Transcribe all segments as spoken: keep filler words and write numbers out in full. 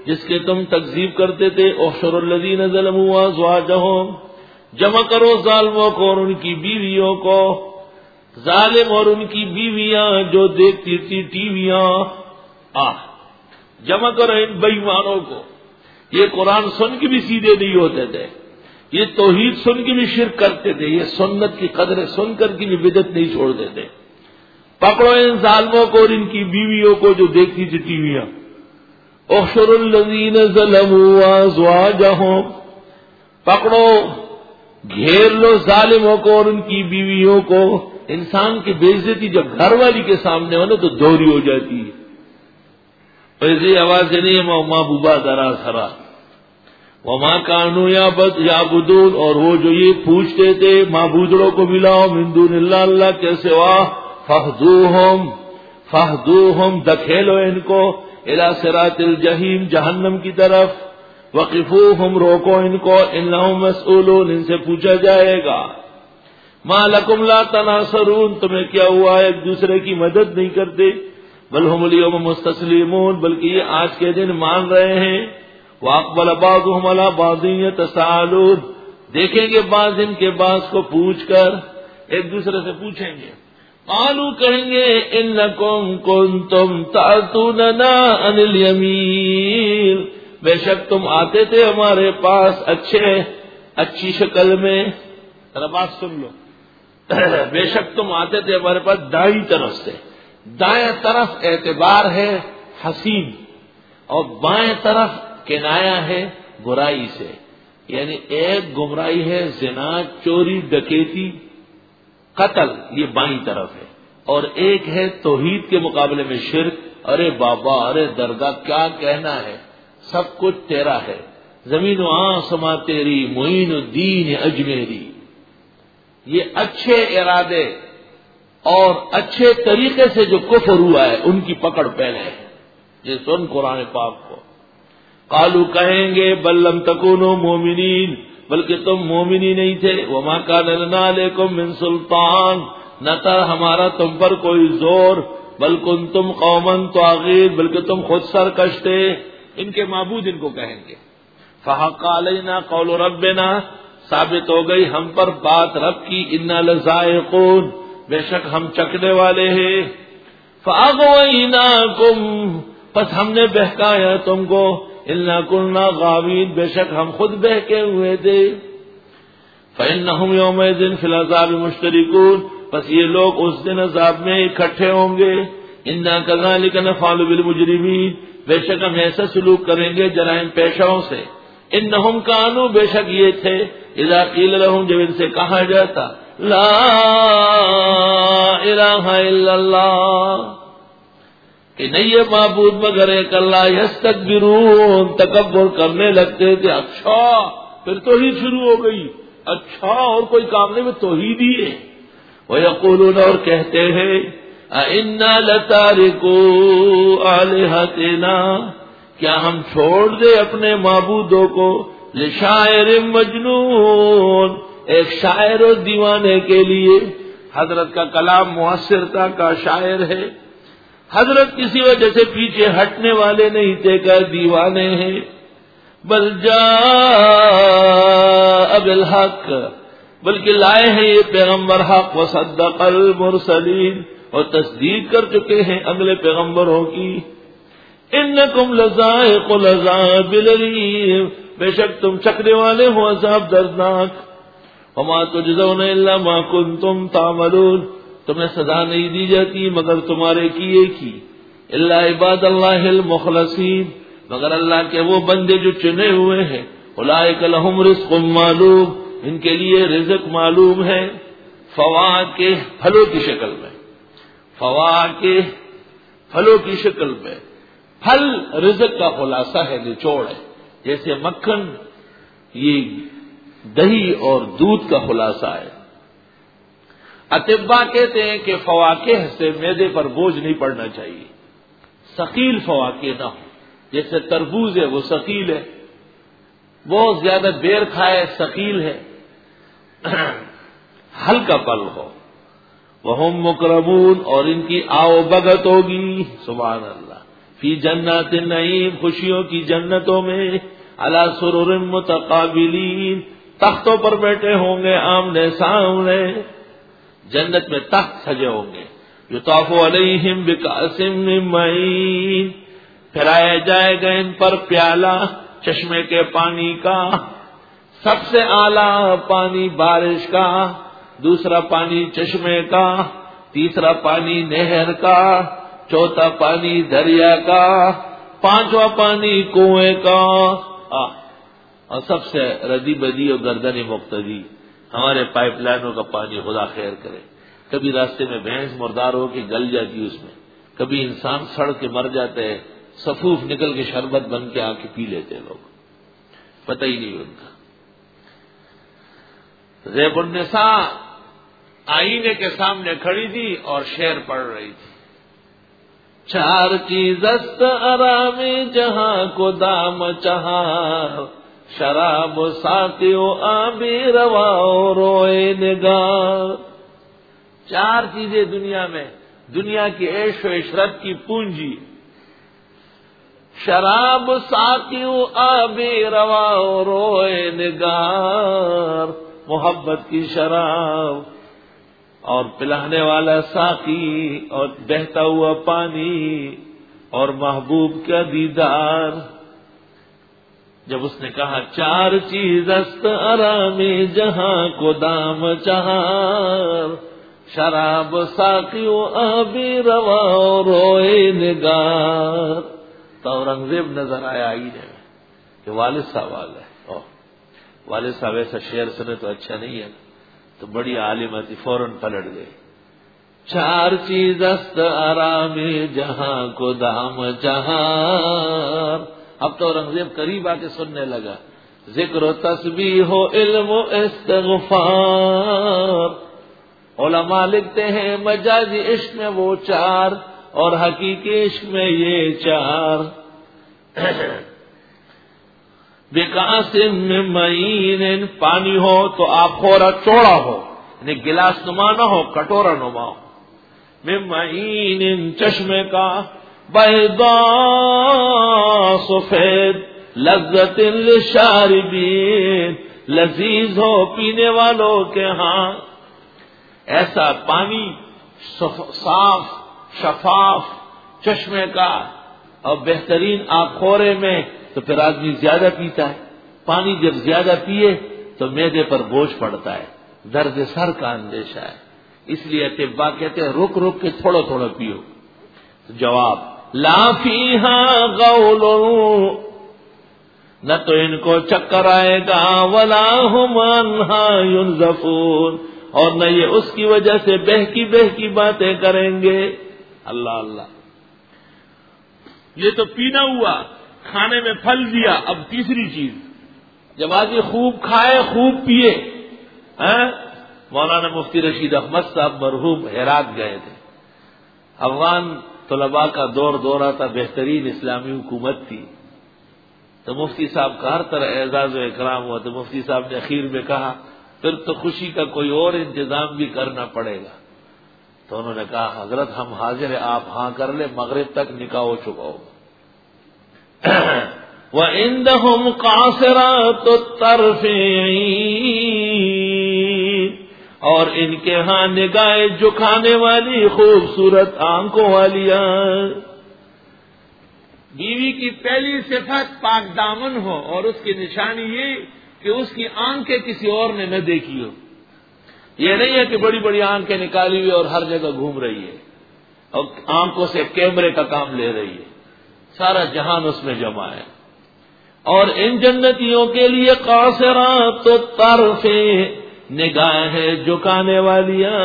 جس کے تم تکذیب کرتے تھے، احشر الذین ظلموا وازواجہم، جمع کرو ظالموں کو اور ان کی بیویوں کو، ظالم اور ان کی بیویاں جو دیکھتی تھی ٹیویاں، آہ جمع کرو ان بے ایمانوں کو۔ یہ قرآن سن کے بھی سیدھے نہیں ہوتے تھے، یہ توحید سن کے بھی شرک کرتے تھے، یہ سنت کی قدریں سن کر کے بھی بدعت نہیں چھوڑتے تھے۔ پکڑو ان ظالموں کو اور ان کی بیویوں کو جو دیکھتی تھی ٹیویاں۔ احشر الذین ظلموا وازواجہم، پکڑو گھیر لو ظالموں کو اور ان کی بیویوں کو۔ انسان کی بے عزتی جب گھر والی کے سامنے ہو نا تو دوہری ہو جاتی ہے، ایسی آواز نہیں ہے محبوبہ ذرا سرا وما کانوا یعبدون، اور وہ جو یہ پوچھتے تھے معبودوں کو ملاؤ من دون اللہ، اللہ کے سوا، فاہدوہم فاہدوہم دکھیلو ان کو، الی صراط الجحیم جہنم کی طرف، وقفوہم روکو ان کو، انہم مسئولون ان سے پوچھا جائے گا۔ ما لکم لا تناصرون، تمہیں کیا ہوا ایک دوسرے کی مدد نہیں کرتے، بل ہم اليوم مستسلمون، بلکہ یہ آج کے دن مان رہے ہیں، واقبل بعضهم على بعض يتساءلون، دیکھیں گے بعض ان کے بعض کو پوچھ کر ایک دوسرے سے پوچھیں گے، قالوا کہیں گے انکم کنتم تأتوننا عن الیمین، بے شک تم آتے تھے ہمارے پاس اچھے اچھی شکل میں، ذرا بات سن لو، بے شک تم آتے تھے ہمارے پاس دائیں طرف سے، دائیں طرف اعتبار ہے حسین اور بائیں طرف کنایا ہے برائی سے، یعنی ایک گمراہی ہے زنا چوری ڈکیتی قتل، یہ بائیں طرف ہے، اور ایک ہے توحید کے مقابلے میں شرک، ارے بابا ارے درگاہ کیا کہنا ہے، سب کچھ تیرا ہے، زمین و آسماں تیری، معین الدین اجمیری۔ یہ اچھے ارادے اور اچھے طریقے سے جو کفر ہوا ہے ان کی پکڑ پہلے ہے، یہ سن قرآن پاک کو۔ قالوا کہیں گے بل لم تکونوا مومنین، بلکہ تم مومنی نہیں تھے، وما کان لنا علیکم من سلطان، نہ تھا ہمارا تم پر کوئی زور، بل کنتم قوما طاغین، بلکہ تم خود سرکش تھے۔ ان کے معبود ان کو کہیں گے فحق علینا قول ربنا، ثابت ہو گئی ہم پر بات رب کی، انا لذائقون، بے شک ہم چکنے والے ہیں، فاغویناکم، پس ہم نے بہکایا تم کو، انا کنا غاوین، بے شک ہم خود بہکے ہوئے تھے، فانہم یومئذ فی العذاب مشترکون، پس یہ لوگ اس دن عذاب میں اکٹھے ہوں گے، انا کذالک نفعل بالمجرمین، بے شک ہم ایسا سلوک کریں گے جرائم پیشاؤں سے، انہم کانوا، بے شک یہ تھے، اذا قیل لہم، جب ان سے کہا جاتا لا الہ الا اللہ، کہ نہیں یہ معبود مگر ایک اللہ، یستکبرون، تکبر کرنے لگتے تھے، اچھا پھر توحید شروع ہو گئی، اچھا اور کوئی کام نہیں، وہ توحید ہی ہے، ویقولون، اور کہتے ہیں اِنَّا لَتَارِكُو آلِهَتِنَا، کیا ہم چھوڑ دیں اپنے معبودوں کو، لشاعر مجنون، ایک شاعر و دیوانے کے لیے۔ حضرت کا کلام مؤثر تھا، کا شاعر ہے، حضرت کسی وجہ سے پیچھے ہٹنے والے نہیں تھے کہ دیوانے ہیں، بل جاء بالحق، بلکہ لائے ہیں یہ پیغمبر حق، وصدق المرسلین، اور تصدیق کر چکے ہیں اگلے پیغمبروں کی، انکم لذائق العذاب الالیم، بے شک تم چکنے والے ہو عذاب دردناک، وما تجزون الا ما کنتم تعملون، تمہیں سزا نہیں دی جاتی مگر تمہارے کیے کی، الا عباد اللہ المخلصین، مگر اللہ کے وہ بندے جو چنے ہوئے ہیں، اولئک لہم رزق معلوم، ان کے لیے رزق معلوم ہے، فواکہ، پھلوں کی شکل میں، فواکہ، پھلوں کی شکل میں، پھل رزق کا خلاصہ ہے، نچوڑ ہے، جیسے مکھن یہ دہی اور دودھ کا خلاصہ ہے۔ اطباء کہتے ہیں کہ فواکہ سے معدے پر بوجھ نہیں پڑنا چاہیے، ثقیل فواکہ نہ ہو، جیسے تربوز ہے وہ ثقیل ہے، بہت زیادہ بیر کھائے ثقیل ہے، ہلکا پھل ہو، وہم مکرمون، اور ان کی آؤ بگت ہوگی، سبحان اللہ، فی جنات النعیم، خوشیوں کی جنتوں میں، علی سرر متقابلین، تختوں پر بیٹھے ہوں گے آمنے سامنے، جنت میں تخت سجے ہوں گے، یطاف علیہم بکأس من معین، پھرایا جائے گا ان پر پیالہ چشمے کے پانی کا، سب سے اعلیٰ پانی بارش کا، دوسرا پانی چشمے کا، تیسرا پانی نہر کا، چوتھا پانی دریا کا، پانچواں پانی کنویں کا، اور سب سے ردی بدی اور گردن مقتدی ہمارے پائپ لائنوں کا پانی خدا خیر کرے. کبھی راستے میں بھینس مردار ہو کے گل جاتی اس میں، کبھی انسان سڑ کے مر جاتے ہیں، صفوف نکل کے شربت بن کے آ کے پی لیتے لوگ، پتہ ہی نہیں ان کا. زیب النساء آئینے کے سامنے کھڑی تھی اور شعر پڑھ رہی تھی. چار چیز است آرام جہاں کو دام چہار، شراب و ساقی و آبی روا و روئے نگار. چار چیزیں دنیا میں، دنیا کی عیش و عشرت کی پونجی، شراب ساقی و آبی روا و روئے نگار، محبت کی شراب اور پلانے والا ساقی اور بہتا ہوا پانی اور محبوب کا دیدار. جب اس نے کہا چار چیز است آرام جہاں کو دام چہار، شراب ساقی و آبی روا و روئے نگار، تو اورنگزیب نظر آیا آئینے میں کہ والد صاحب آ گئے. والد صاحب ایسا شعر سنے تو اچھا نہیں ہے، تو بڑی عالمہ تھی، فوراً پلٹ گئے. چار چیز است آرام جہاں کو دام چہار. اب تو اورنگزیب قریب آ کے سننے لگا. ذکر و تسبیح و علم و استغفار. علماء لکھتے ہیں مجازی عشق میں وہ چار اور حقیقی عشق میں یہ چار. بکاس من معین، پانی ہو تو آبخورا چوڑا ہو، یعنی گلاس نما نہ ہو، کٹورا نما ہو. من معین، چشمے کا، بیضاء سفید، لذت للشاربین، لذیذ ہو پینے والوں کے ہاں. ایسا پانی صاف شفاف چشمے کا اور بہترین آبخورے میں تو پھر آدمی زیادہ پیتا ہے. پانی جب زیادہ پیے تو معدے پر بوجھ پڑتا ہے، درد سر کا اندیشہ ہے. اس لیے طباء کہتے ہیں رک رک کے تھوڑا تھوڑا پیو. جواب لا فیہا غول، نہ تو ان کو چکر آئے گا، ولا ہم عنہا ینزفون، اور نہ یہ اس کی وجہ سے بہکی بہکی باتیں کریں گے. اللہ اللہ، یہ تو پینا ہوا، کھانے میں پھل دیا. اب تیسری چیز، جب آدمی خوب کھائے خوب پیے. مولانا مفتی رشید احمد صاحب مرحوم ہرات گئے تھے. افغان طلباء کا دور دورہ تھا، بہترین اسلامی حکومت تھی. تو مفتی صاحب کا ہر طرح اعزاز و اکرام ہوا. تو مفتی صاحب نے اخیر میں کہا پھر تو خوشی کا کوئی اور انتظام بھی کرنا پڑے گا. تو انہوں نے کہا حضرت ہم حاضر ہیں، آپ ہاں کر لیں، مغرب تک نکاح ہو چکا ہوگا. وَعِندَهُمْ قَاصِرَاتُ الطَّرْفِ عِينٌ، اور ان کے ہاں نگاہ جھکانے والی خوبصورت آنکھوں والیاں. بیوی کی پہلی صفت پاک دامن ہو، اور اس کی نشانی یہ کہ اس کی آنکھیں کسی اور نے نہ دیکھی ہو. یہ نہیں ہے کہ بڑی بڑی آنکھیں نکالی ہوئی اور ہر جگہ گھوم رہی ہے اور آنکھوں سے کیمرے کا کام لے رہی ہے. سارا جہان اس میں جمع ہے. اور ان جنتیوں کے لیے قاصرات الطرف، نگاہ جھکانے والیاں.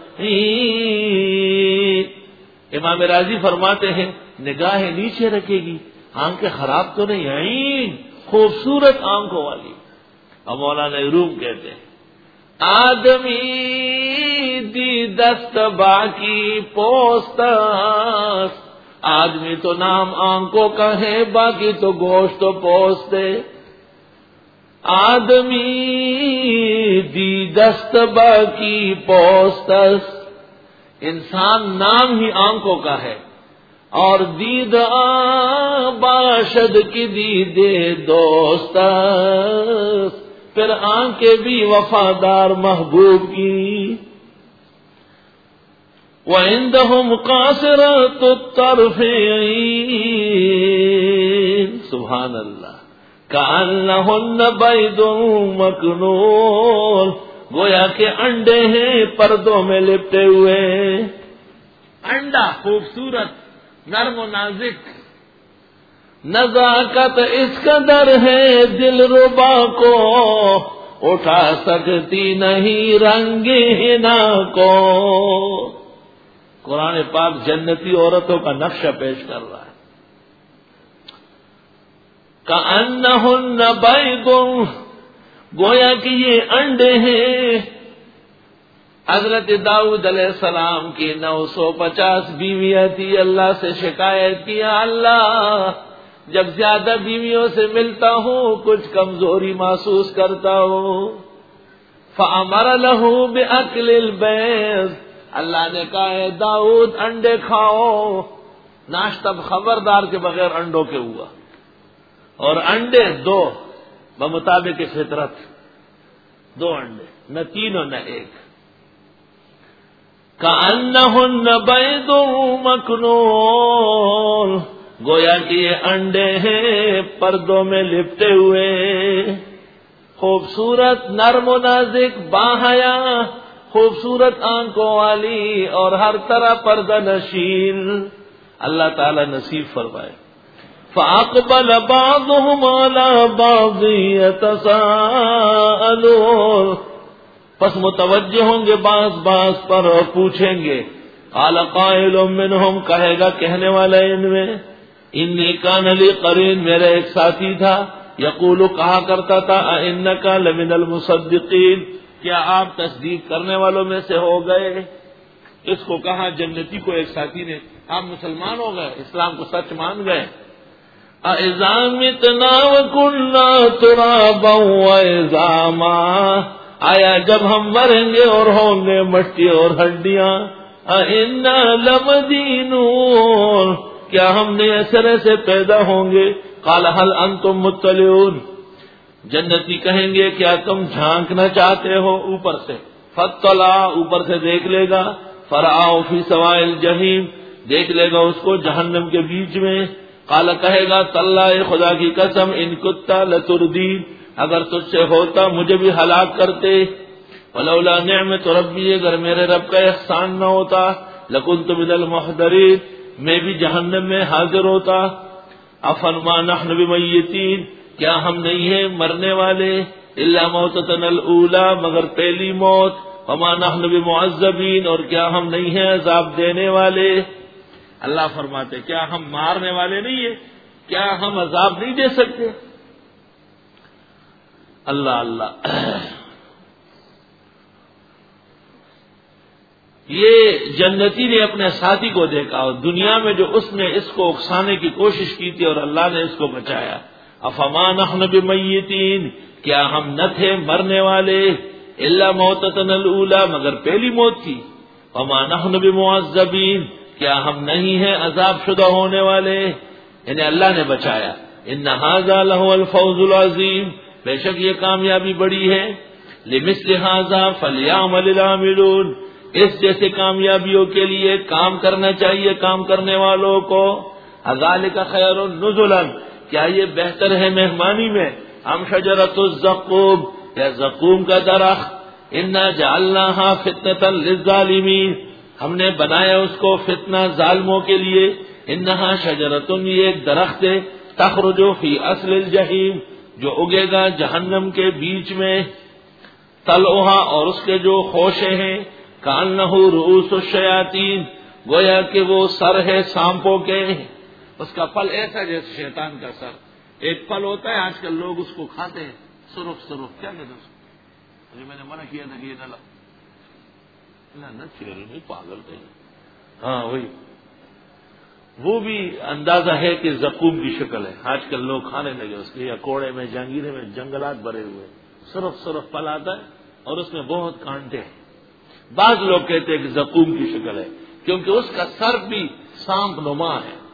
امام راضی فرماتے ہیں نگاہ نیچے رکھے گی، آنکھیں خراب تو نہیں ہیں، خوبصورت آنکھوں والی. اور مولانا روم کہتے ہیں آدمی دی دست باقی پوستس، آدمی تو نام آنکھوں کا ہے، باقی تو گوشت و پوست ہے. آدمی دی دست باقی پوستس، انسان نام ہی آنکھوں کا ہے اور دید باشد کی دید دوست، پھر آنکھیں بھی وفادار محبوب کی۔ وَعِندَهُمْ قَاصِرَاتُ الطَّرْفِ عِينٌ، سبحان اللہ، كَأَنَّهُنَّ بَيْضٌ مَكْنُونٌ، گویا کہ انڈے ہیں پردوں میں لپٹے ہوئے۔ انڈا خوبصورت، نرم و نازک، نزاکت اس قدر ہے دل ربا کو، اٹھا سکتی نہیں رنگ ہنا کو۔ قرآن پاک جنتی عورتوں کا نقشہ پیش کر رہا ہے۔ کأنہن بیض، گویا کہ یہ انڈے ہیں۔ حضرت داؤد علیہ السلام کی نو سو پچاس بیویاں تھی، اللہ سے شکایت کیا، اللہ جب زیادہ بیویوں سے ملتا ہوں کچھ کمزوری محسوس کرتا ہوں۔ فَأَمَرَ لَهُ بِأَكْلِ الْبَيْضِ، اللہ نے کہا ہے داؤد انڈے کھاؤ۔ ناشتہ خبردار کے بغیر انڈوں کے ہوا، اور انڈے دو بمطابق فطرت، دو انڈے، نہ تین اور نہ ایک۔ کأنہن بیض مکنون، گویا کہ یہ انڈے ہیں پردوں میں لپٹے ہوئے، خوبصورت، نرم و نازک، باحیا، خوبصورت آنکھوں والی اور ہر طرح پردہ نشین، اللہ تعالی نصیب فرمائے۔ فَأَقْبَلَ بَعْضُهُمْ عَلَى بَعْضٍ يَتَسَاءَلُونَ، پس متوجہ ہوں گے بعض بعض پر اور پوچھیں گے۔ قَالَ قَائِلٌ مِّنْهُمْ، کہے گا کہنے والا ان میں، اِنِّي كَانَ لِي قَرِينٌ، میرا ایک ساتھی تھا، یقول کہا کرتا تھا، أَإِنَّكَ لَمِنَ الْمُصَدِّقِينَ، کیا آپ تصدیق کرنے والوں میں سے ہو گئے؟ اس کو کہا جنتی کو ایک ساتھی نے، آپ مسلمان ہو گئے، اسلام کو سچ مان گئے۔ أَإِذَا مِتْنَا وَكُنَّا تُرَابًا وَعِظَامًا، آیا جب ہم مریں گے اور ہوں گے مٹی اور ہڈیاں، أَإِنَّا لَمَدِينُونَ، کیا ہم نئے سرے سے پیدا ہوں گے؟ قَالَ هَلْ أَنْتُمْ مُطَّلِعُونَ، جنتی کہیں گے کیا تم جھانکنا چاہتے ہو اوپر سے؟ فَاطَّلَعَ، اوپر سے دیکھ لے گا، فَرَآهُ فِي سَوَاءِ الْجَحِيمِ، دیکھ لے گا اس کو جہنم کے بیچ میں۔ قال کہے گا تاللہ، خدا کی قسم، ان کتا لتردین، اگر تجھ سے ہوتا مجھے بھی ہلاک کرتے۔ ولولا نعمت ربی، اگر میرے رب کا احسان نہ ہوتا، لکنت من المحضرین، میں بھی جہنم میں حاضر ہوتا۔ افما نحن بمیتین، کیا ہم نہیں ہیں مرنے والے؟ الا موتتنا الاولی، مگر پہلی موت۔ وما نحن بمعذبین، اور کیا ہم نہیں ہیں عذاب دینے والے؟ اللہ فرماتے کیا ہم مارنے والے نہیں ہیں؟ کیا ہم عذاب نہیں دے سکتے؟ اللہ اللہ، یہ جنتی نے اپنے ساتھی کو دیکھا اور دنیا میں جو اس نے اس کو اکسانے کی کوشش کی تھی اور اللہ نے اس کو بچایا۔ افما نحن بمیتین، کیا ہم نہ تھے مرنے والے؟ الا موتتنا الاولی، مگر پہلی موت تھی۔ وما نحن بمعذبین، کیا ہم نہیں ہیں عذاب شدہ ہونے والے؟ یعنی اللہ نے بچایا۔ ان ھذا لہو الفوز العظیم، بے شک یہ کامیابی بڑی ہے۔ لمثل ھذا فلیعمل العاملون، اس جیسے کامیابیوں کے لیے کام کرنا چاہیے کام کرنے والوں کو۔ اذالک خیر نزلا، کیا یہ بہتر ہے مہمانی میں؟ ام شجرۃ الزقوم، یا زقوم کا درخت؟ انا جعلناها فتنۃ للظالمین، ہم نے بنایا اس کو فتنہ ظالموں کے لیے۔ انہا شجرتن، یہ ایک درخت ہے، تخرج فی اصل الجحیم، جو اگے گا جہنم کے بیچ میں۔ طلعھا، اور اس کے جو خوشے ہیں، کانہ رؤوس الشیاطین، گویا کہ وہ سر ہے سانپوں کے۔ اس کا پھل ایسا جیسے شیطان کا سر۔ ایک پھل ہوتا ہے آج کل لوگ اس کو کھاتے ہیں، سرخ سرخ، کیا کہتے ہیں اس کو؟ میں نے منع کیا تھا کہ یہ نہ نہ چیری نہیں، پاگل تھے۔ ہاں وہی، وہ بھی اندازہ ہے کہ زقوم کی شکل ہے، آج کل لوگ کھانے لگے اس کے، یا کوڑے میں جہانگیرے میں جنگلات بھرے ہوئے، سرخ سرخ پھل آتا ہے اور اس میں بہت کانٹے ہیں۔ بعض لوگ کہتے ہیں کہ زقوم کی شکل ہے کیونکہ اس کا سر بھی سانپ نما ہے۔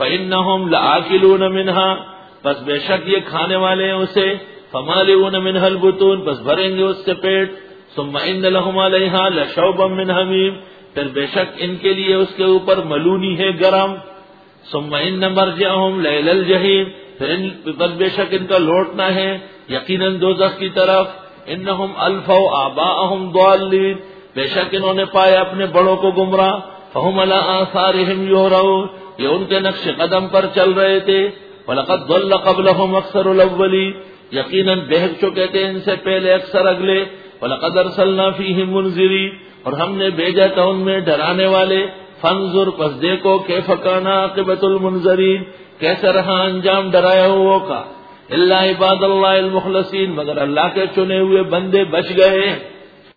فإنهم لآكلون منها، پس بے شک یہ کھانے والے ہیں اسے، فمالئون منها البطون، پس بھریں گے اس سے پیٹ، ثم ان لهم علیہا لشوبا من حمیم، پھر بے شک ان کے لیے اس کے اوپر ملونی ہے گرم، ثم ان مرجعهم لیل الجحیم، پھر ان پر بے شک ان کا لوٹنا ہے یقیناً دوزخ کی طرف، انہم الفوا آباءہم ضالین، بے شک انہوں نے پایا اپنے بڑوں کو گمراہ، فہم علی آثارہم یہرعون، یہ ان کے نقش قدم پر چل رہے تھے، وَلَقَدْ ضَلَّ قَبْلَهُمْ أَكْثَرُ الْأَوَّلِينَ، یقیناً بہک چکے تھے ان سے پہلے اکثر اگلے، وَلَقَدْ أَرْسَلْنَا فِيهِمْ مُنذِرِينَ، اور ہم نے بھیجا تھا ان میں ڈرانے والے، فانظر، پس دیکھو کیف کان عاقبۃ المنذرین، کیسا رہا انجام ڈرایا ہوا کا، الا عباد اللہ المخلصین، مگر اللہ کے چنے ہوئے بندے بچ گئے۔